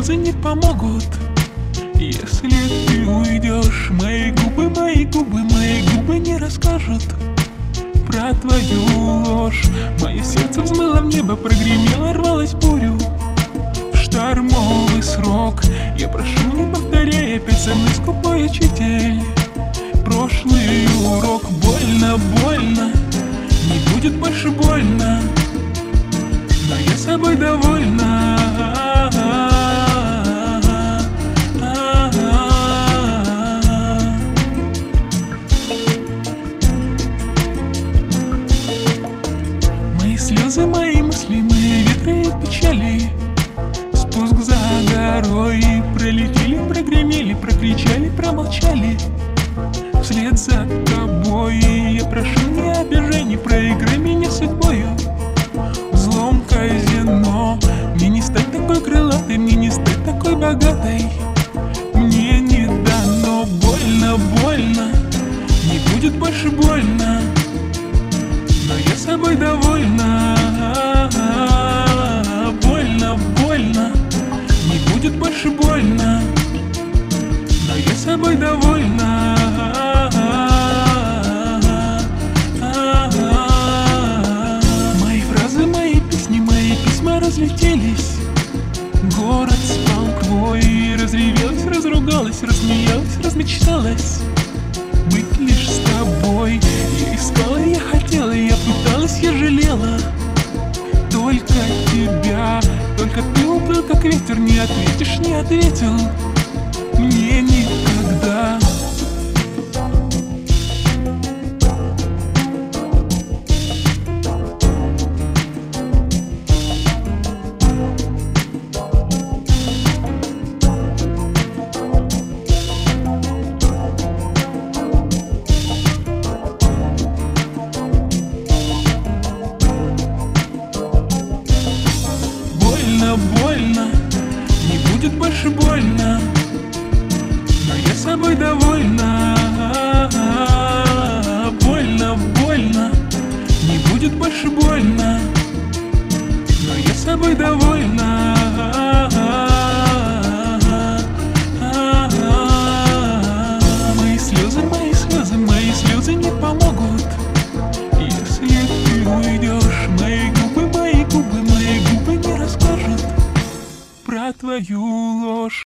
слезы не помогут. Если ты уйдешь, мои губы не расскажут про твою ложь. Мое сердце взмыло в небо, прогремело, рвалось в бурю. В штормовый срок я прошу, не повторяй опять со мной, скупой учитель. Прошлый урок, больно, больно, не будет больше больно, но я собой довольна. Мои слезы, мои мысли, мои ветры и печали, спуск за горой, пролетели, прогремели, прокричали, промолчали. Вслед за тобой я прошу, не обижай, не проиграй меня судьбою. Злом казино, мне не стать такой крылатой, мне не стать такой богатой. Мне не дано, больно, больно, не будет больше больно, но я собой довольна. Больно, больно, не будет больше больно, но я собой довольна. Мои фразы, мои песни, мои письма разлетелись. Город спал твой, разревелась, разругалась, рассмеялась, размечталась быть лишь с тобой. Я искала, я хотела, я пыталась, я жалела только тебя. Только ты уплыл, как ветер, не ответишь, не ответил мне никогда. Больно, не будет больше больно, но я собой довольна. Больно, больно, не будет больше больно, но я собой довольна. Мои слезы, мои слезы не помогут. Если ты уйдешь, мои губы не расскажут про твою ложь.